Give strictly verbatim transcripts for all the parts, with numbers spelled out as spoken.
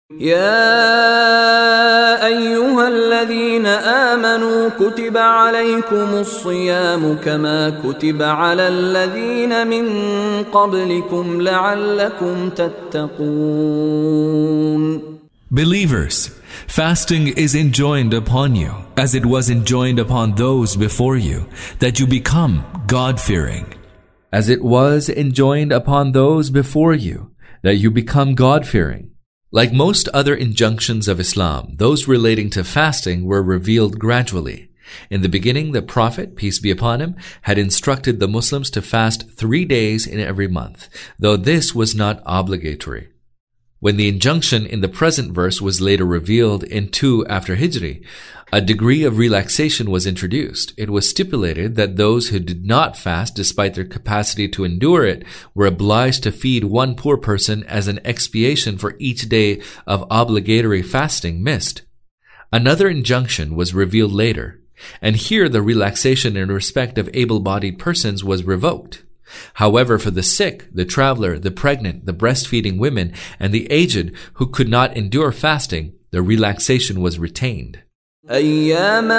يا أيها الذين آمنوا كتب عليكم الصيام كما كتب على الذين من قبلكم لعلكم تتقون. Believers, fasting is enjoined upon you, as it was enjoined upon those before you, that you become God-fearing. As it was enjoined upon those before you, that you become God-fearing. Like most other injunctions of Islam, those relating to fasting were revealed gradually. In the beginning, the Prophet, peace be upon him, had instructed the Muslims to fast three days in every month, though this was not obligatory. When the injunction in the present verse was later revealed in two after Hijri, a degree of relaxation was introduced. It was stipulated that those who did not fast despite their capacity to endure it were obliged to feed one poor person as an expiation for each day of obligatory fasting missed. Another injunction was revealed later, and here the relaxation in respect of able-bodied persons was revoked. However, for the sick, the traveler, the pregnant, the breastfeeding women, and the aged who could not endure fasting, the relaxation was retained. أياما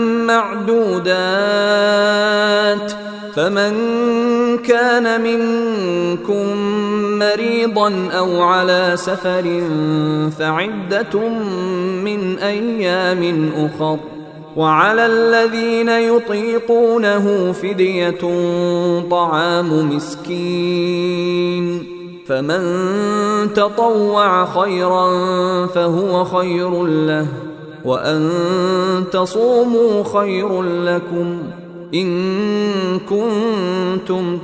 معدودات فمن كان منكم مريضا أو على سفر فعدة من أيام أخر وعلى الذين يطيقونه فدية طعام مسكين فمن تطوع خيرا فهو خير له وأن تصوموا خير لكم إن كنتم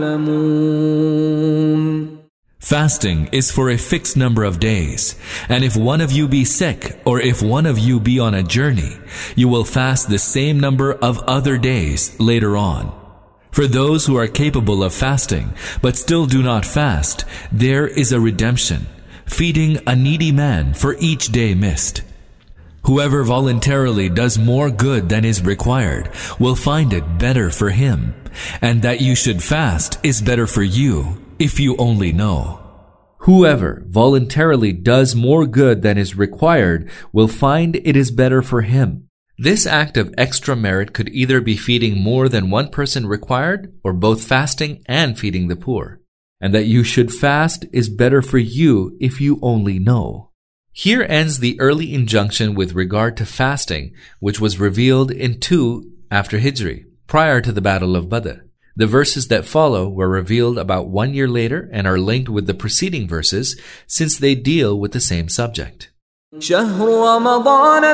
تعلمون. Fasting is for a fixed number of days, and if one of you be sick, or if one of you be on a journey, you will fast the same number of other days later on. For those who are capable of fasting, but still do not fast, there is a redemption, feeding a needy man for each day missed. Whoever voluntarily does more good than is required will find it better for him, and that you should fast is better for you, if you only know. Whoever voluntarily does more good than is required will find it is better for him. This act of extra merit could either be feeding more than one person required, or both fasting and feeding the poor. And that you should fast is better for you if you only know. Here ends the early injunction with regard to fasting, which was revealed in two after Hijri, prior to the Battle of Badr. The verses that follow were revealed about one year later and are linked with the preceding verses since they deal with the same subject. شهر رمضان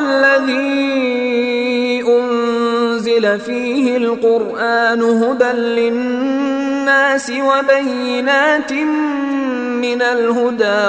الذي أنزل فيه القرآن هدى للناس وبينات من الهدى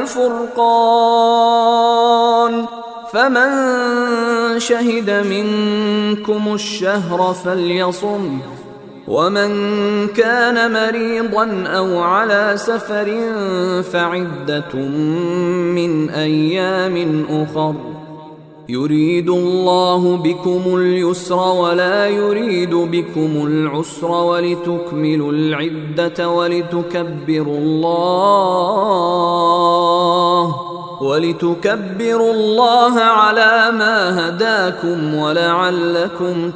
والفرقان فمن شهد منكم الشهر فليصم ومن كان مريضا أو على سفر فعدة من أيام أخر يريد الله بكم اليسر ولا يريد بكم العسر ولتكملوا العدة ولتكبروا الله ولتكبروا الله على ما هداكم ولعلكم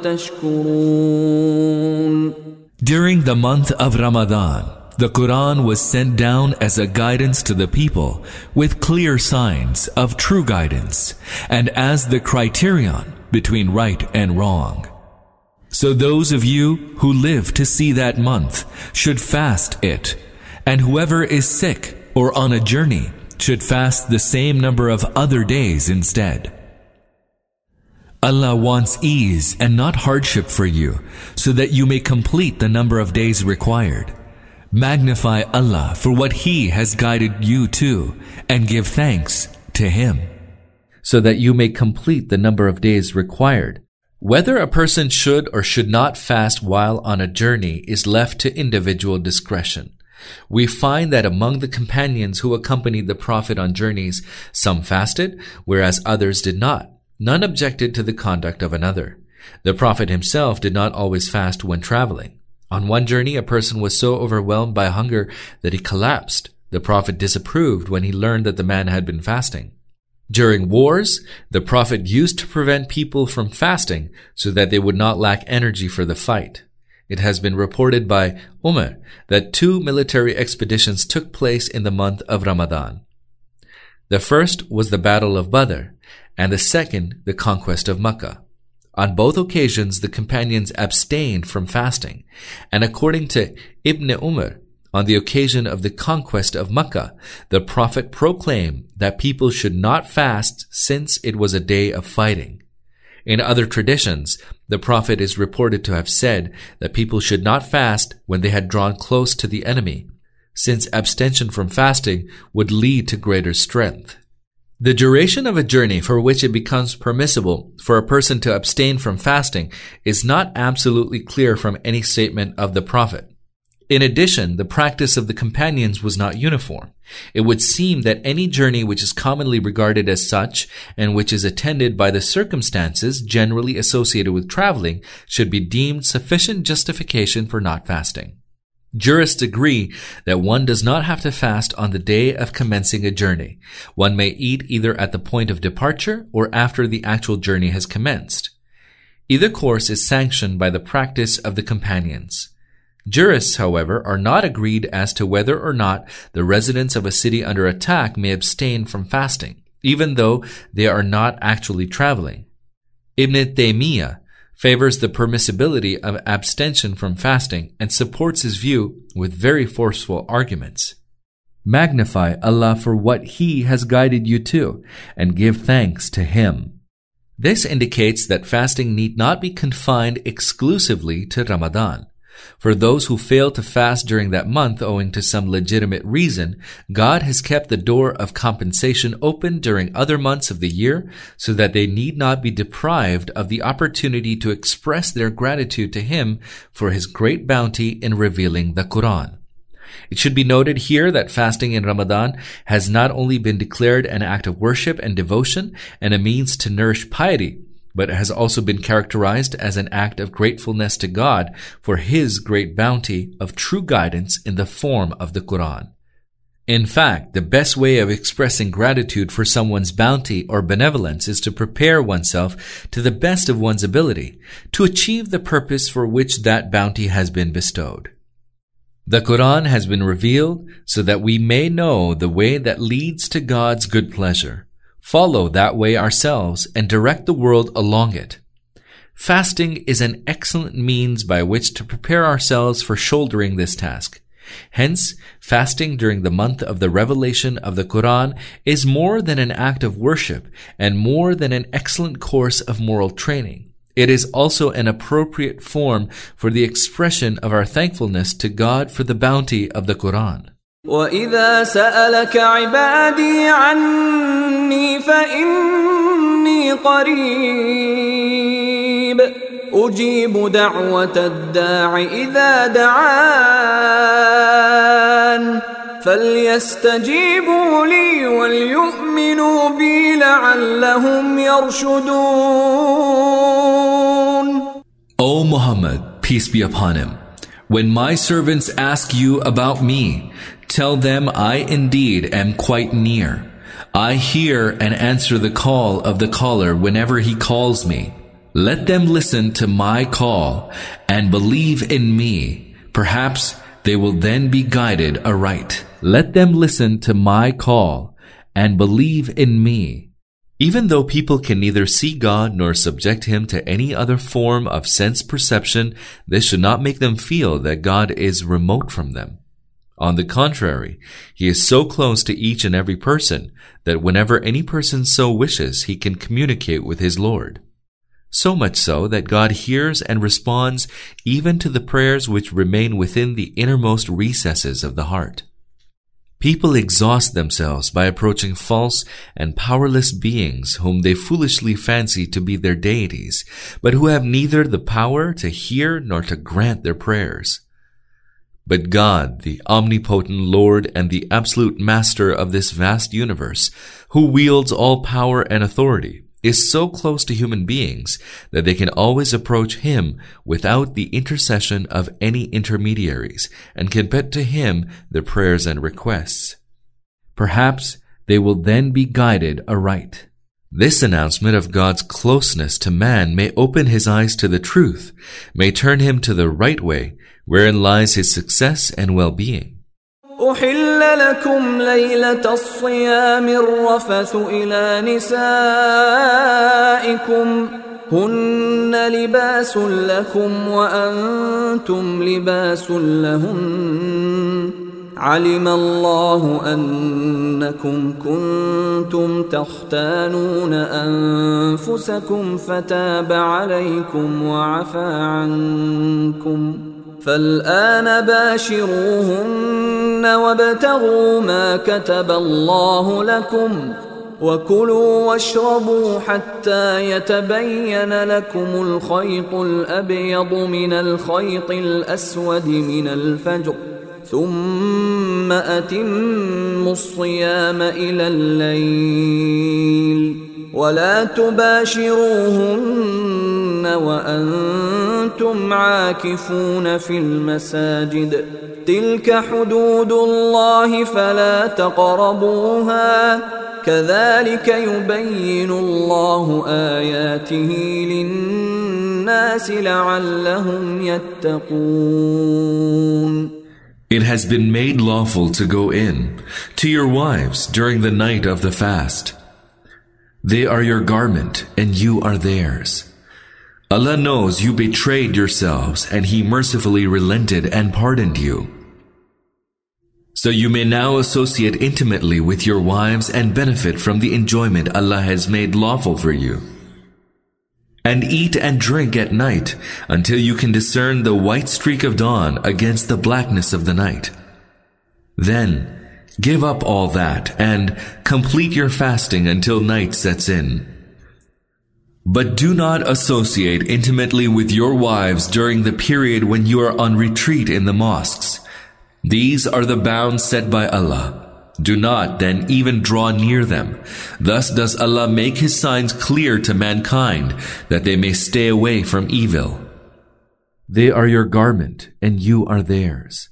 تشكرون. During the month of Ramadan, the Quran was sent down as a guidance to the people with clear signs of true guidance and as the criterion between right and wrong. So those of you who live to see that month should fast it, and whoever is sick or on a journey should fast the same number of other days instead. Allah wants ease and not hardship for you, so that you may complete the number of days required. Magnify Allah for what He has guided you to, and give thanks to Him, so that you may complete the number of days required. Whether a person should or should not fast while on a journey is left to individual discretion. We find that among the companions who accompanied the Prophet on journeys, some fasted, whereas others did not. None objected to the conduct of another. The Prophet himself did not always fast when traveling. On one journey, a person was so overwhelmed by hunger that he collapsed. The Prophet disapproved when he learned that the man had been fasting. During wars, the Prophet used to prevent people from fasting so that they would not lack energy for the fight. It has been reported by Umar that two military expeditions took place in the month of Ramadan. The first was the Battle of Badr, and the second, the conquest of Makkah. On both occasions, the companions abstained from fasting, and according to Ibn Umar, on the occasion of the conquest of Makkah, the Prophet proclaimed that people should not fast since it was a day of fighting. In other traditions, the Prophet is reported to have said that people should not fast when they had drawn close to the enemy, since abstention from fasting would lead to greater strength. The duration of a journey for which it becomes permissible for a person to abstain from fasting is not absolutely clear from any statement of the Prophet. In addition, the practice of the companions was not uniform. It would seem that any journey which is commonly regarded as such and which is attended by the circumstances generally associated with traveling should be deemed sufficient justification for not fasting. Jurists agree that one does not have to fast on the day of commencing a journey. One may eat either at the point of departure or after the actual journey has commenced. Either course is sanctioned by the practice of the companions. Jurists, however, are not agreed as to whether or not the residents of a city under attack may abstain from fasting, even though they are not actually traveling. Ibn Taymiyyah favors the permissibility of abstention from fasting and supports his view with very forceful arguments. Magnify Allah for what He has guided you to, and give thanks to Him. This indicates that fasting need not be confined exclusively to Ramadan. For those who fail to fast during that month owing to some legitimate reason, God has kept the door of compensation open during other months of the year so that they need not be deprived of the opportunity to express their gratitude to Him for His great bounty in revealing the Quran. It should be noted here that fasting in Ramadan has not only been declared an act of worship and devotion and a means to nourish piety, but it has also been characterized as an act of gratefulness to God for His great bounty of true guidance in the form of the Quran. In fact, the best way of expressing gratitude for someone's bounty or benevolence is to prepare oneself to the best of one's ability to achieve the purpose for which that bounty has been bestowed. The Quran has been revealed so that we may know the way that leads to God's good pleasure, follow that way ourselves, and direct the world along it. Fasting is an excellent means by which to prepare ourselves for shouldering this task. Hence, fasting during the month of the revelation of the Quran is more than an act of worship and more than an excellent course of moral training. It is also an appropriate form for the expression of our thankfulness to God for the bounty of the Quran. وَإِذَا سَأَلَكَ عِبَادِي عَنِّي فَإِنِّي قَرِيبٌ أُجِيبُ دَعْوَةَ الدَّاعِ إِذَا دَعَانِ فَلْيَسْتَجِيبُوا لِي وَلْيُؤْمِنُوا بِي لَعَلَّهُمْ يَرْشُدُونَ. O Muhammad, peace be upon him, when my servants ask you about me, tell them I indeed am quite near. I hear and answer the call of the caller whenever he calls me. Let them listen to my call and believe in me. Perhaps they will then be guided aright. Let them listen to my call and believe in me. Even though people can neither see God nor subject Him to any other form of sense perception, this should not make them feel that God is remote from them. On the contrary, He is so close to each and every person that whenever any person so wishes, he can communicate with his Lord. So much so that God hears and responds even to the prayers which remain within the innermost recesses of the heart. People exhaust themselves by approaching false and powerless beings whom they foolishly fancy to be their deities, but who have neither the power to hear nor to grant their prayers. But God, the omnipotent Lord and the absolute Master of this vast universe, who wields all power and authority, is so close to human beings that they can always approach Him without the intercession of any intermediaries and can put to Him their prayers and requests. Perhaps they will then be guided aright. This announcement of God's closeness to man may open his eyes to the truth, may turn him to the right way, wherein lies his success and well-being. أحل لكم ليلة الصيام الرفث إلى نسائكم هن لباس لكم وأنتم لباس لهن علم الله أنكم كنتم تختانون أنفسكم فتاب عليكم وعفى عنكم فالآن باشروهن وابتغوا ما كتب الله لكم وكلوا واشربوا حتى يتبين لكم الخيط الأبيض من الخيط الأسود من الفجر ثم أتموا الصيام إلى الليل ولا تباشروهن وأنتم عاكفون في المساجد تلك حدود الله فلا تقربوها كذلك يبين الله آياته للناس لعلهم يتقون. It has been made lawful to go in to your wives during the night of the fast. They are your garment and you are theirs. Allah knows you betrayed yourselves and He mercifully relented and pardoned you. So you may now associate intimately with your wives and benefit from the enjoyment Allah has made lawful for you. And eat and drink at night until you can discern the white streak of dawn against the blackness of the night. Then give up all that and complete your fasting until night sets in. But do not associate intimately with your wives during the period when you are on retreat in the mosques. These are the bounds set by Allah. Do not then even draw near them. Thus does Allah make His signs clear to mankind, that they may stay away from evil. They are your garment, and you are theirs.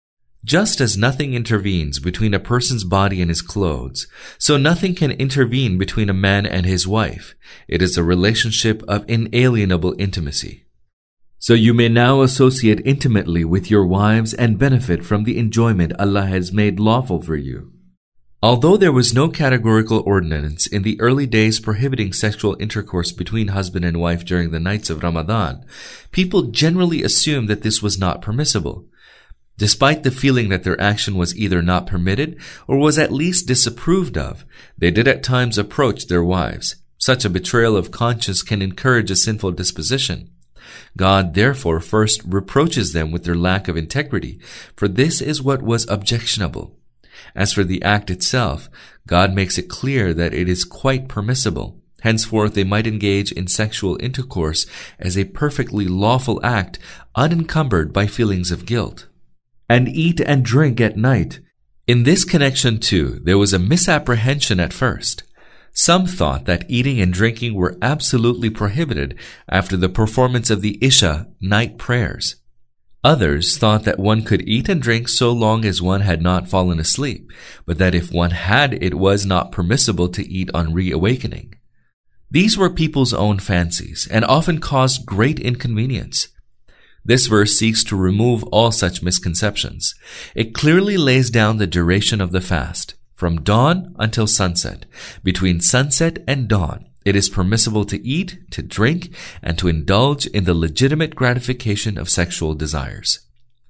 Just as nothing intervenes between a person's body and his clothes, so nothing can intervene between a man and his wife. It is a relationship of inalienable intimacy. So you may now associate intimately with your wives and benefit from the enjoyment Allah has made lawful for you. Although there was no categorical ordinance in the early days prohibiting sexual intercourse between husband and wife during the nights of Ramadan, people generally assumed that this was not permissible. Despite the feeling that their action was either not permitted or was at least disapproved of, they did at times approach their wives. Such a betrayal of conscience can encourage a sinful disposition. God therefore first reproaches them with their lack of integrity, for this is what was objectionable. As for the act itself, God makes it clear that it is quite permissible. Henceforth they might engage in sexual intercourse as a perfectly lawful act, unencumbered by feelings of guilt. And eat and drink at night. In this connection too, there was a misapprehension at first. Some thought that eating and drinking were absolutely prohibited after the performance of the Isha night prayers. Others thought that one could eat and drink so long as one had not fallen asleep, but that if one had, it was not permissible to eat on reawakening. These were people's own fancies and often caused great inconvenience. This verse seeks to remove all such misconceptions. It clearly lays down the duration of the fast. From dawn until sunset. Between sunset and dawn, it is permissible to eat, to drink, and to indulge in the legitimate gratification of sexual desires.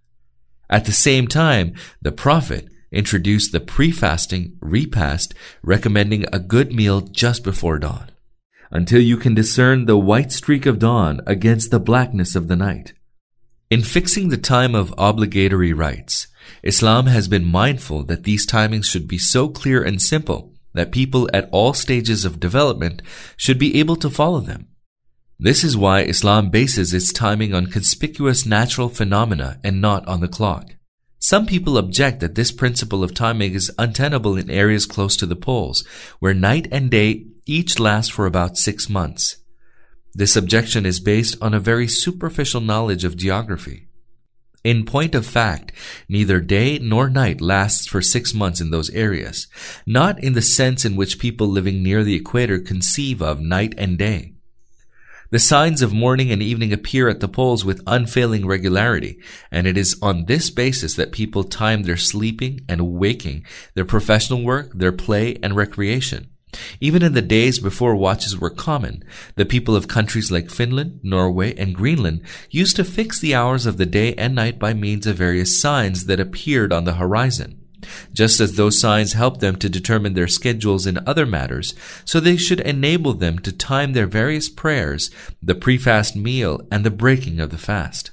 At the same time, the Prophet introduced the pre-fasting repast, recommending a good meal just before dawn, until you can discern the white streak of dawn against the blackness of the night. In fixing the time of obligatory rites, Islam has been mindful that these timings should be so clear and simple that people at all stages of development should be able to follow them. This is why Islam bases its timing on conspicuous natural phenomena and not on the clock. Some people object that this principle of timing is untenable in areas close to the poles, where night and day each last for about six months. This objection is based on a very superficial knowledge of geography. In point of fact, neither day nor night lasts for six months in those areas, not in the sense in which people living near the equator conceive of night and day. The signs of morning and evening appear at the poles with unfailing regularity, and it is on this basis that people time their sleeping and waking, their professional work, their play, and recreation. Even in the days before watches were common, the people of countries like Finland, Norway, and Greenland used to fix the hours of the day and night by means of various signs that appeared on the horizon. Just as those signs helped them to determine their schedules in other matters, so they should enable them to time their various prayers, the pre-fast meal, and the breaking of the fast.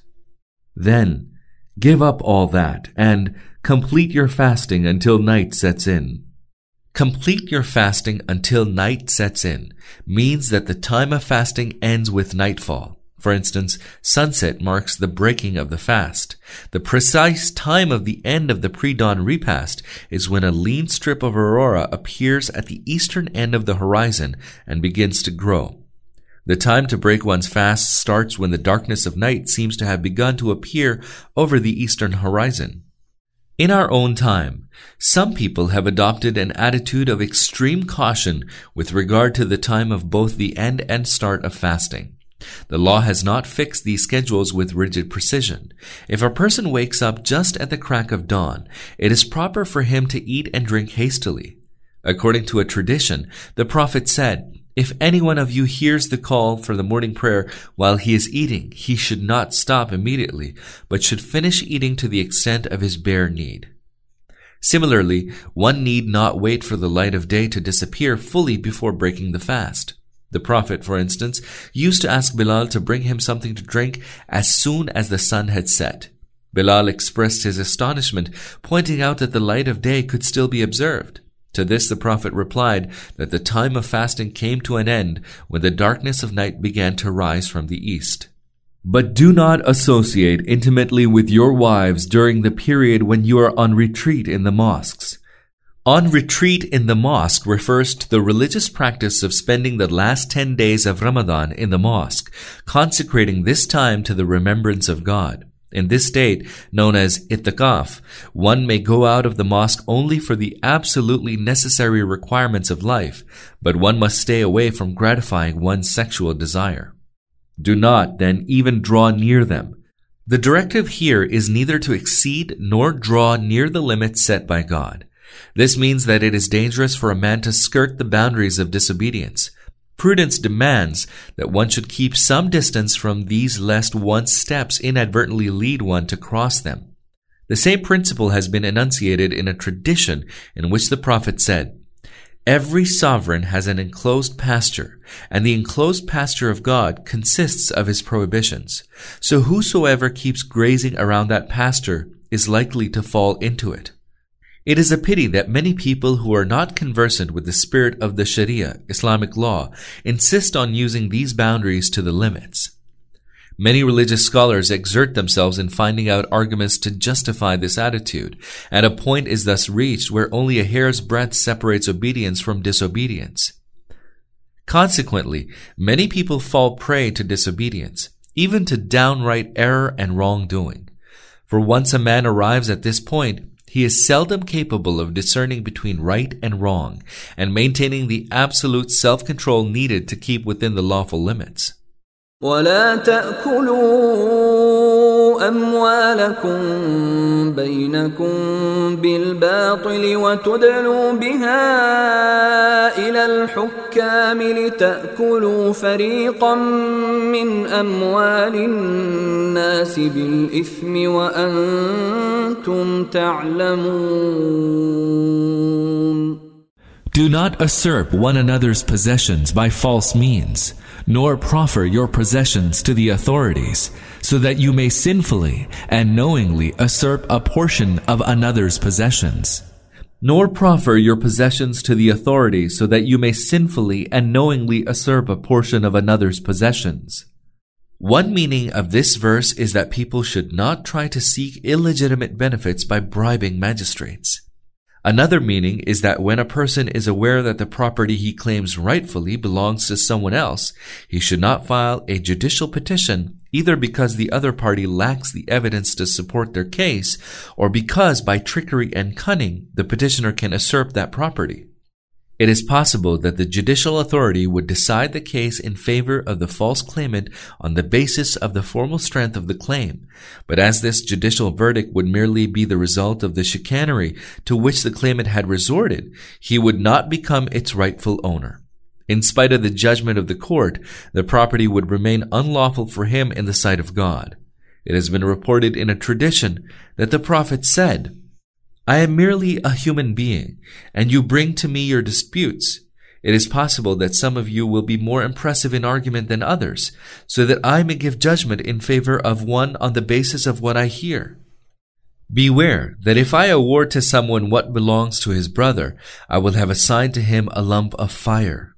Then, give up all that, and complete your fasting until night sets in. Complete your fasting until night sets in means that the time of fasting ends with nightfall. For instance, sunset marks the breaking of the fast. The precise time of the end of the pre-dawn repast is when a lean strip of aurora appears at the eastern end of the horizon and begins to grow. The time to break one's fast starts when the darkness of night seems to have begun to appear over the eastern horizon. In our own time, some people have adopted an attitude of extreme caution with regard to the time of both the end and start of fasting. The law has not fixed these schedules with rigid precision. If a person wakes up just at the crack of dawn, it is proper for him to eat and drink hastily. According to a tradition, the Prophet said, "If any one of you hears the call for the morning prayer while he is eating, he should not stop immediately, but should finish eating to the extent of his bare need." Similarly, one need not wait for the light of day to disappear fully before breaking the fast. The Prophet, for instance, used to ask Bilal to bring him something to drink as soon as the sun had set. Bilal expressed his astonishment, pointing out that the light of day could still be observed. To this the Prophet replied that the time of fasting came to an end when the darkness of night began to rise from the east. But do not associate intimately with your wives during the period when you are on retreat in the mosques. On retreat in the mosque refers to the religious practice of spending the last ten days of Ramadan in the mosque, consecrating this time to the remembrance of God. In this state, known as itikaf, one may go out of the mosque only for the absolutely necessary requirements of life, but one must stay away from gratifying one's sexual desire. Do not, then, even draw near them. The directive here is neither to exceed nor draw near the limits set by God. This means that it is dangerous for a man to skirt the boundaries of disobedience. Prudence demands that one should keep some distance from these lest one's steps inadvertently lead one to cross them. The same principle has been enunciated in a tradition in which the Prophet said, "Every sovereign has an enclosed pasture, and the enclosed pasture of God consists of his prohibitions. So whosoever keeps grazing around that pasture is likely to fall into it." It is a pity that many people who are not conversant with the spirit of the Sharia, Islamic law, insist on using these boundaries to the limits. Many religious scholars exert themselves in finding out arguments to justify this attitude, and a point is thus reached where only a hair's breadth separates obedience from disobedience. Consequently, many people fall prey to disobedience, even to downright error and wrongdoing. For once a man arrives at this point, he is seldom capable of discerning between right and wrong and maintaining the absolute self-control needed to keep within the lawful limits. ولا تأكلوا أموالكم بينكم بالباطل وتدلوا بها إلى الحكام لتأكلوا فريقا من أموال الناس بالإثم وأنتم تعلمون. Do not usurp one another's possessions by false means, nor proffer your possessions to the authorities, so that you may sinfully and knowingly usurp a portion of another's possessions. Nor proffer your possessions to the authorities, so that you may sinfully and knowingly usurp a portion of another's possessions. One meaning of this verse is that people should not try to seek illegitimate benefits by bribing magistrates. Another meaning is that when a person is aware that the property he claims rightfully belongs to someone else, he should not file a judicial petition either because the other party lacks the evidence to support their case or because by trickery and cunning the petitioner can usurp that property. It is possible that the judicial authority would decide the case in favor of the false claimant on the basis of the formal strength of the claim, but as this judicial verdict would merely be the result of the chicanery to which the claimant had resorted, he would not become its rightful owner. In spite of the judgment of the court, the property would remain unlawful for him in the sight of God. It has been reported in a tradition that the Prophet said, "I am merely a human being, and you bring to me your disputes. It is possible that some of you will be more impressive in argument than others, so that I may give judgment in favor of one on the basis of what I hear. Beware that if I award to someone what belongs to his brother, I will have assigned to him a lump of fire."